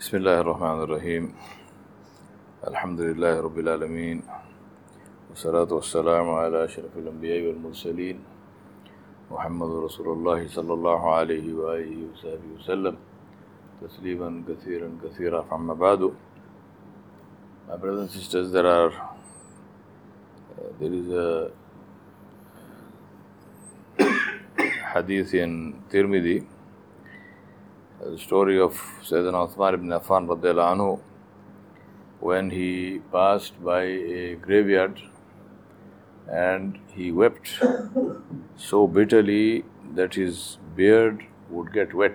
بسم الله الرحمن الرحيم الحمد لله رب العالمين والصلاة والسلام على أشرف الأنبياء والمرسلين محمد رسول الله صلى الله عليه وآله وصحبه وسلم تسليما كثيرا كثيرا. أما بعد, my brothers and sisters, there is a hadith in Tirmidhi, the story of Sayyidina Uthman ibn Affan radhiyallahu anhu, when he passed by a graveyard and he wept so bitterly that his beard would get wet.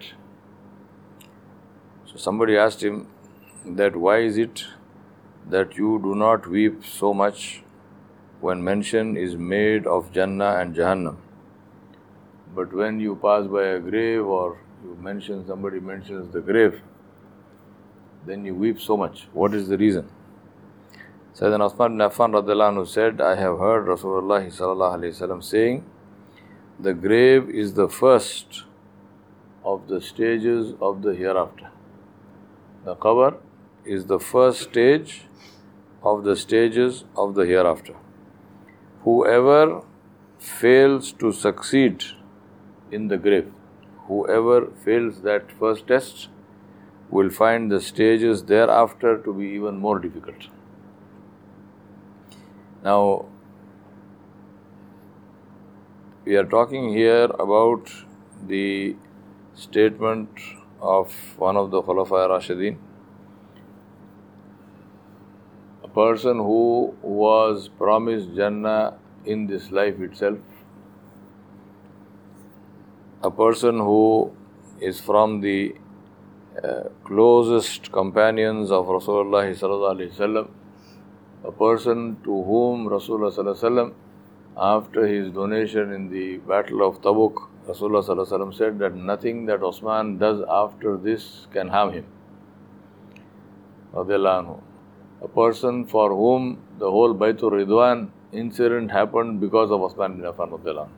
So somebody asked him that why is it that you do not weep so much when mention is made of Jannah and Jahannam, but when you pass by a grave or somebody mentions the grave, then you weep so much. What is the reason? Sayyidina Uthman ibn Affan radhiyallahu anhu said, I have heard Rasulullah sallallahu alayhi wasallam saying, the grave is the first of the stages of the hereafter. The qabr is the first stage of the stages of the hereafter. Whoever fails to succeed in the grave, whoever fails that first test, will find the stages thereafter to be even more difficult. Now, we are talking here about the statement of one of the Khulafa Rashidin, a person who was promised Jannah in this life itself, a person who is from the closest companions of Rasulullah sallallahu alaihi wasallam, a person to whom Rasulullah sallallahu alaihi wasallam, after his donation in the Battle of Tabuk, Rasulullah sallallahu alaihi wasallam said that nothing that Osman does after this can harm him. Radiyallahu anhu. A person for whom the whole Baytul Ridwan incident happened because of Osman ibn Affan radiyallahu anhu.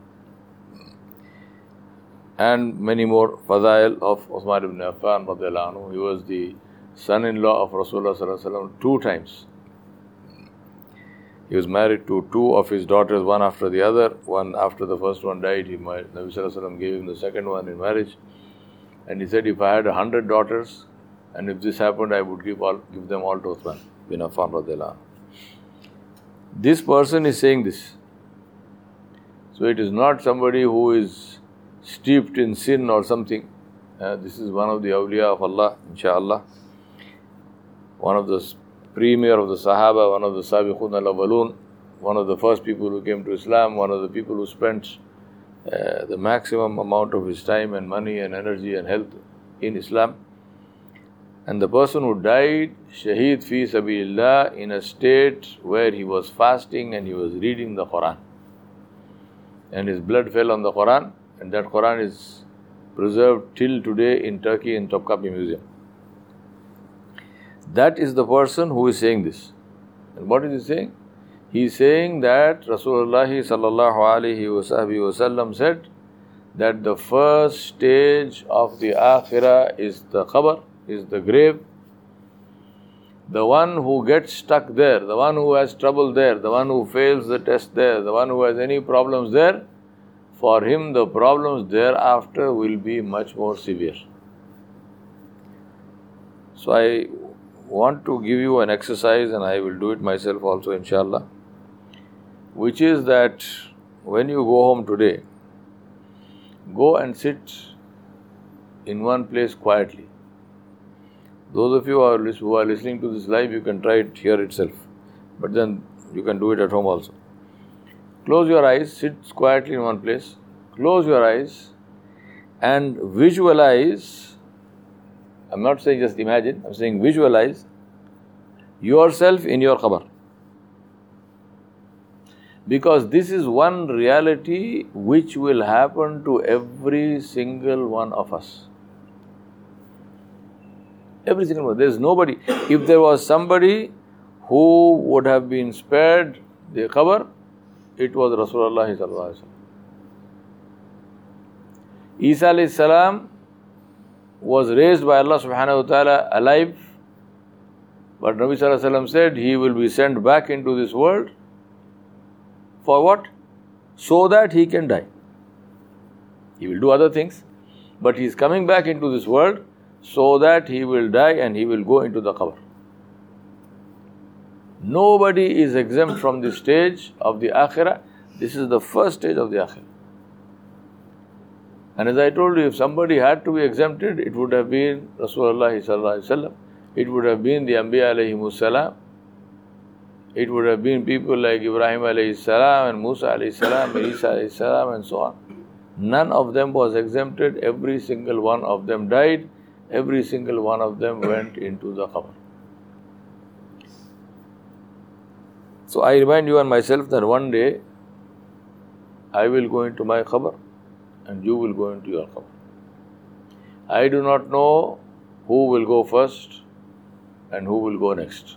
And many more fadail of Uthman ibn Affan radhiyallahu anhu. He was the son-in-law of Rasulullah sallallahu alaihi wasallam 2 times. He was married to 2 of his daughters, one after the other. One after the first one died, Nabi sallallahu alaihi wasallam gave him the second one in marriage. And he said, if I had 100 daughters, and if this happened, I would give them all to Uthman ibn Affan radhiyallahu anhu. This person is saying this. So it is not somebody who is steeped in sin or something. This is one of the awliya of Allah, inshaAllah. One of the premier of the Sahaba, one of the Sabiqun al-Awwalun, one of the first people who came to Islam, one of the people who spent the maximum amount of his time and money and energy and health in Islam. And the person who died, Shaheed fi Sabilillah, in a state where he was fasting and he was reading the Quran. And his blood fell on the Quran. And that Quran is preserved till today in Turkey in Topkapi Museum. That is the person who is saying this. And what is he saying? He is saying that Rasulullah sallallahu alaihi wasallam said that the first stage of the akhirah is the qabr, is the grave. The one who gets stuck there, the one who has trouble there, the one who fails the test there, the one who has any problems there, for him the problems thereafter will be much more severe. So I want to give you an exercise, and I will do it myself also inshallah, which is that when you go home today, go and sit in one place quietly. Those of you who are listening to this live, you can try it here itself, but then you can do it at home also. Close your eyes, sit quietly in one place, close your eyes and visualize. I'm not saying just imagine, I'm saying visualize yourself in your qabr. Because this is one reality which will happen to every single one of us. Every single one. There is nobody. If there was somebody who would have been spared the qabr, it was Rasulullah sallallahu alaihi wasallam. Isa alayhi salam was raised by Allah subhanahu wa ta'ala alive, but Nabi sallallahu alaihi wasallam said he will be sent back into this world for what? So that he can die. He will do other things, but he is coming back into this world so that he will die and he will go into the qabr. Nobody is exempt from this stage of the akhirah. This is the first stage of the akhirah. And as I told you, if somebody had to be exempted, it would have been Rasulullah sallallahu alaihi wasallam. It would have been the Anbiya alayhimus salam. It would have been people like Ibrahim alayhi salam and Musa alayhi salam and Isa alayhi salam and so on. None of them was exempted. Every single one of them died. Every single one of them went into the qabr. So I remind you and myself that one day I will go into my qabr and you will go into your qabr. I do not know who will go first and who will go next.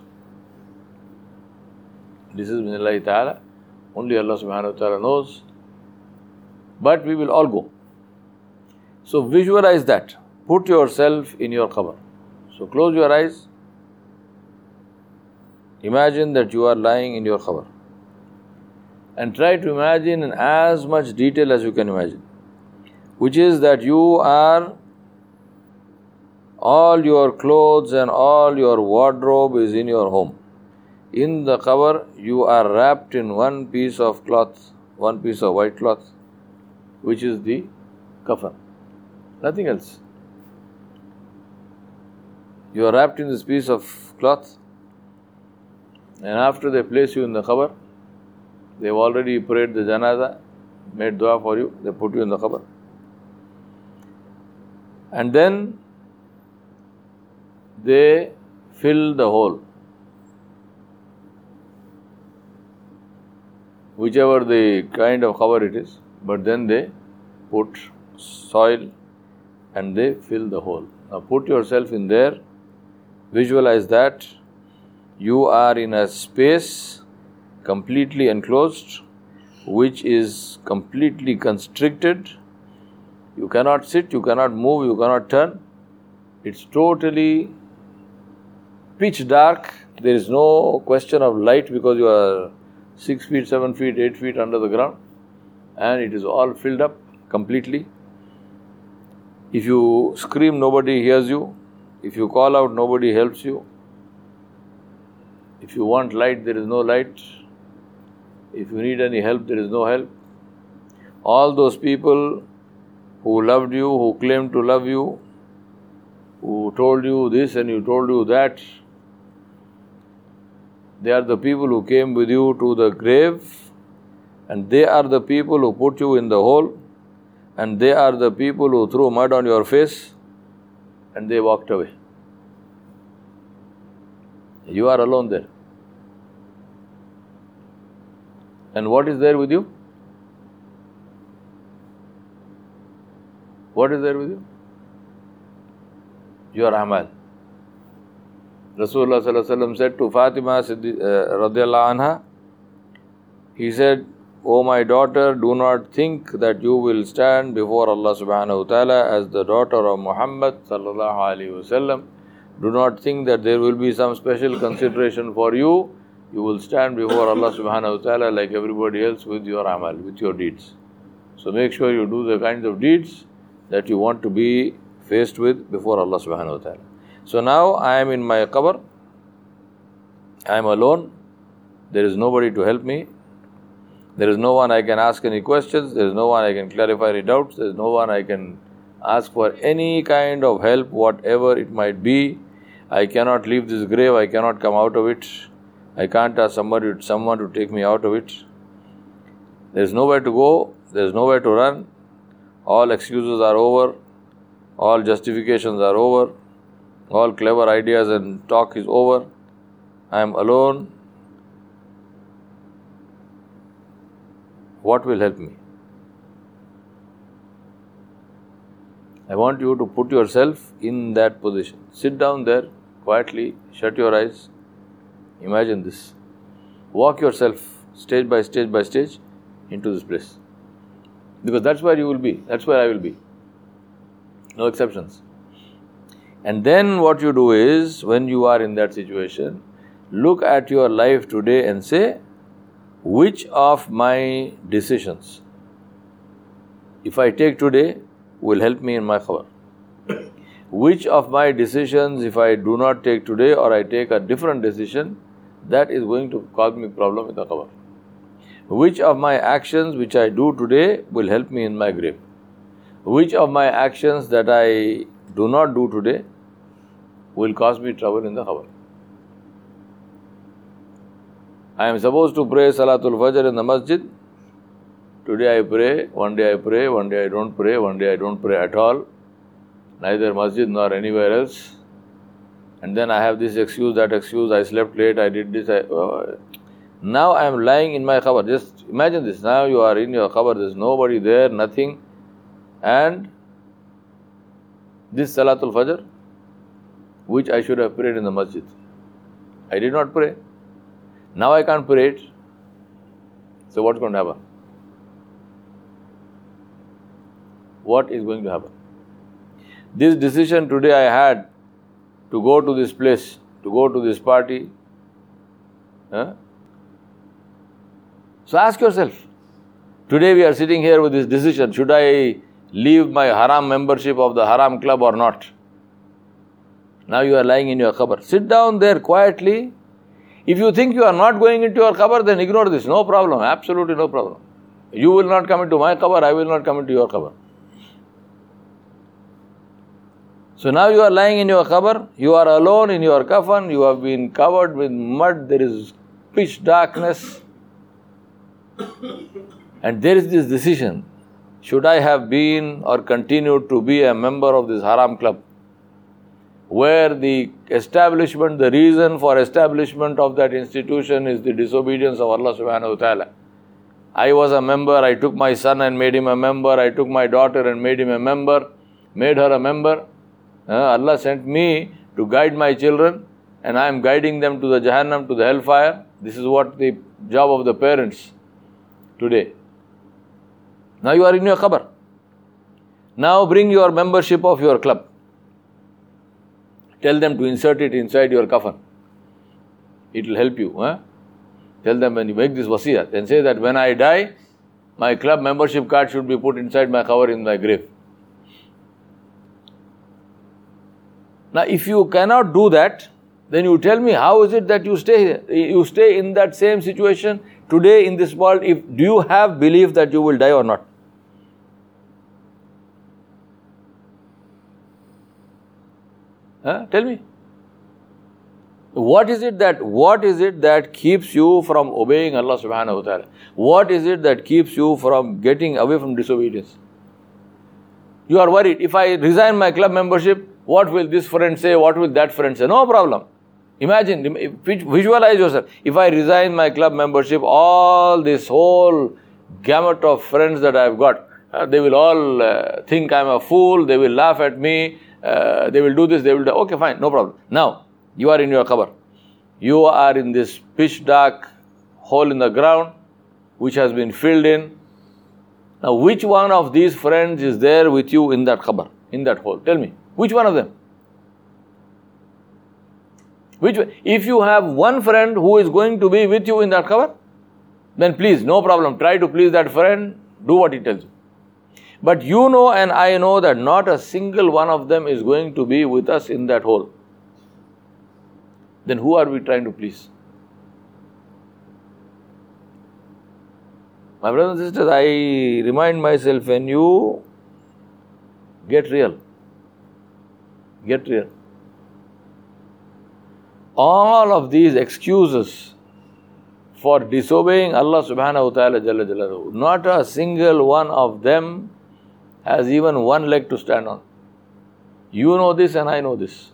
This is Bismillah ta'ala. Only Allah subhanahu wa ta'ala knows. But we will all go. So visualize that. Put yourself in your qabr. So close your eyes. Imagine that you are lying in your qabr. And try to imagine in as much detail as you can imagine. Which is that you are, all your clothes and all your wardrobe is in your home. In the qabr, you are wrapped in one piece of cloth, one piece of white cloth, which is the kafan. Nothing else. You are wrapped in this piece of cloth, and after they place you in the qabr, they've already prayed the janaza, made dua for you, they put you in the qabr. And then they fill the hole. Whichever the kind of qabr it is, but then they put soil and they fill the hole. Now put yourself in there, visualize that you are in a space completely enclosed, which is completely constricted. You cannot sit, you cannot move, you cannot turn. It's totally pitch dark. There is no question of light because you are 6 feet, 7 feet, 8 feet under the ground, and it is all filled up completely. If you scream, nobody hears you. If you call out, nobody helps you. If you want light, there is no light. If you need any help, there is no help. All those people who loved you, who claimed to love you, who told you this and you told you that, they are the people who came with you to the grave, and they are the people who put you in the hole, and they are the people who threw mud on your face and they walked away. You are alone there. And what is there with you? What is there with you? Your amal. Rasulullah sallallahu alaihi wasallam said to Fatima radiallahu anha, he said, "O my daughter, do not think that you will stand before Allah subhanahu wa ta'ala as the daughter of Muhammad sallallahu alaihi wasallam. Do not think that there will be some special consideration for you. You will stand before Allah subhanahu wa ta'ala like everybody else with your amal, with your deeds. So make sure you do the kinds of deeds that you want to be faced with before Allah subhanahu wa ta'ala." So now I am in my qabr. I am alone. There is nobody to help me. There is no one I can ask any questions. There is no one I can clarify any doubts. There is no one I can ask for any kind of help, whatever it might be. I cannot leave this grave. I cannot come out of it. I can't ask someone to take me out of it. There is nowhere to go. There is nowhere to run. All excuses are over. All justifications are over. All clever ideas and talk is over. I am alone. What will help me? I want you to put yourself in that position. Sit down there quietly, shut your eyes. Imagine this. Walk yourself stage by stage into this place. Because that's where you will be. That's where I will be. No exceptions. And then what you do is, when you are in that situation, look at your life today and say, which of my decisions, if I take today, will help me in my khabar? Which of my decisions, if I do not take today or I take a different decision, that is going to cause me problem in the khabar? Which of my actions which I do today will help me in my grave? Which of my actions that I do not do today will cause me trouble in the khabar? I am supposed to pray Salatul Fajr in the masjid. Today I pray, one day I pray, one day I don't pray, one day I don't pray at all, neither masjid nor anywhere else. And then I have this excuse, that excuse, I slept late, I did this. Now I am lying in my khabar. Just imagine this. Now you are in your khabar, there is nobody there, nothing. And this Salatul Fajr, which I should have prayed in the masjid, I did not pray. Now I can't pray it. So what's going to happen? What is going to happen? This decision today I had to go to this place, to go to this party. So ask yourself, today we are sitting here with this decision, should I leave my haram membership of the haram club or not? Now you are lying in your khabar. Sit down there quietly. If you think you are not going into your khabar, then ignore this. No problem. Absolutely no problem. You will not come into my khabar, I will not come into your khabar. So now you are lying in your khabar, you are alone in your kafan, you have been covered with mud, there is pitch darkness. And there is this decision. Should I have been or continued to be a member of this haram club? Where the establishment, the reason for establishment of that institution is the disobedience of Allah subhanahu wa ta'ala. I was a member, I took my son and made him a member, I took my daughter and made him a member, made her a member. Allah sent me to guide my children and I am guiding them to the Jahannam, to the hellfire. This is what the job of the parents today. Now you are in your khabar. Now bring your membership of your club. Tell them to insert it inside your kafan. It will help you. Tell them when you make this wasiyah, then say that when I die, my club membership card should be put inside my khabar in my grave. Now if you cannot do that, then you tell me, how is it that you stay here? You stay in that same situation today in this world. Do you have belief that you will die or not? Tell me. What is it that keeps you from obeying Allah subhanahu wa ta'ala? What is it that keeps you from getting away from disobedience? You are worried, if I resign my club membership, what will this friend say? What will that friend say? No problem. Imagine, visualize yourself. If I resign my club membership, all this whole gamut of friends that I have got, they will all think I am a fool, they will laugh at me, they will do this, they will do. Okay, fine, no problem. Now, you are in your khabar. You are in this pitch dark hole in the ground, which has been filled in. Now, which one of these friends is there with you in that khabar, in that hole? Tell me, which one of them? If you have one friend who is going to be with you in that khabar, then please, no problem, try to please that friend, do what he tells you. But you know and I know that not a single one of them is going to be with us in that hole. Then who are we trying to please? My brothers and sisters, I remind myself, when you get real, all of these excuses for disobeying Allah subhanahu wa ta'ala jalla jalaluhu, not a single one of them has even one leg to stand on. You know this and I know this.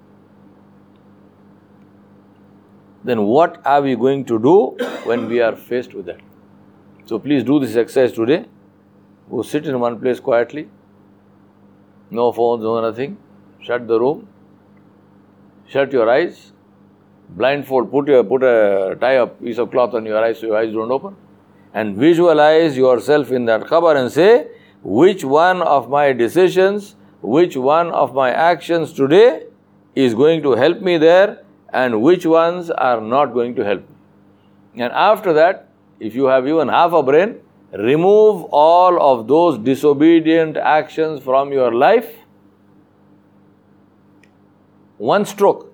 Then what are we going to do when we are faced with that? So please do this exercise today. Go sit in one place quietly. No phones, no nothing. Shut the room. Shut your eyes. Blindfold. Tie a piece of cloth on your eyes so your eyes don't open. And visualize yourself in that khabar and say, which one of my decisions which one of my actions today is going to help me there and which ones are not going to help me. And after that, if you have even half a brain, remove all of those disobedient actions from your life. One stroke.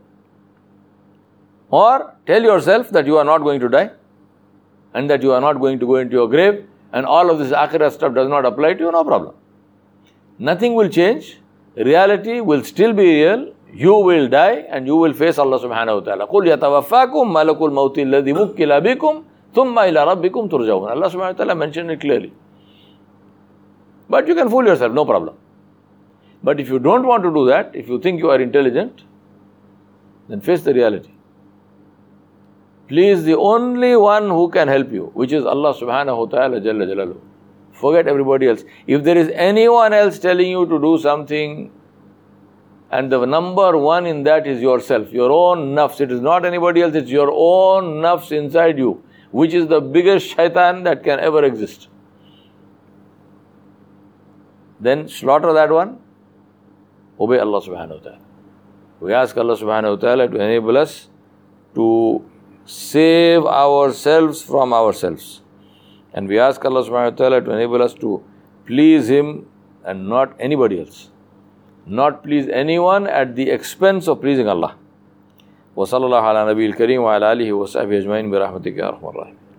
Or tell yourself that you are not going to die and that you are not going to go into your grave and all of this akhirah stuff does not apply to you, no problem. Nothing will change. Reality will still be real. You will die and you will face Allah subhanahu wa ta'ala. قُلْ يَتَوَفَّاكُمْ مَلَكُ الْمَوْتِ الَّذِي مُكِّلَ بِكُمْ ثُمَّ إِلَىٰ رَبِّكُمْ تُرْجَعُونَ. Allah subhanahu wa ta'ala mentioned it clearly. But you can fool yourself, no problem. But if you don't want to do that, if you think you are intelligent, then face the reality. Please the only one who can help you, which is Allah subhanahu wa ta'ala jalla jalaluhu. Forget everybody else. If there is anyone else telling you to do something, and the number one in that is yourself, your own nafs. It is not anybody else, it's your own nafs inside you, which is the biggest shaitan that can ever exist. Then slaughter that one, obey Allah subhanahu wa ta'ala. We ask Allah subhanahu wa ta'ala to enable us to save ourselves from ourselves. And we ask Allah subhanahu wa ta'ala to enable us to please Him and not anybody else. Not please anyone at the expense of pleasing Allah. Wa sallallahu ala nabiyil kareem wa ala alihi wa sahbihi ajma'in bi rahmatika ya arhamar rahimin.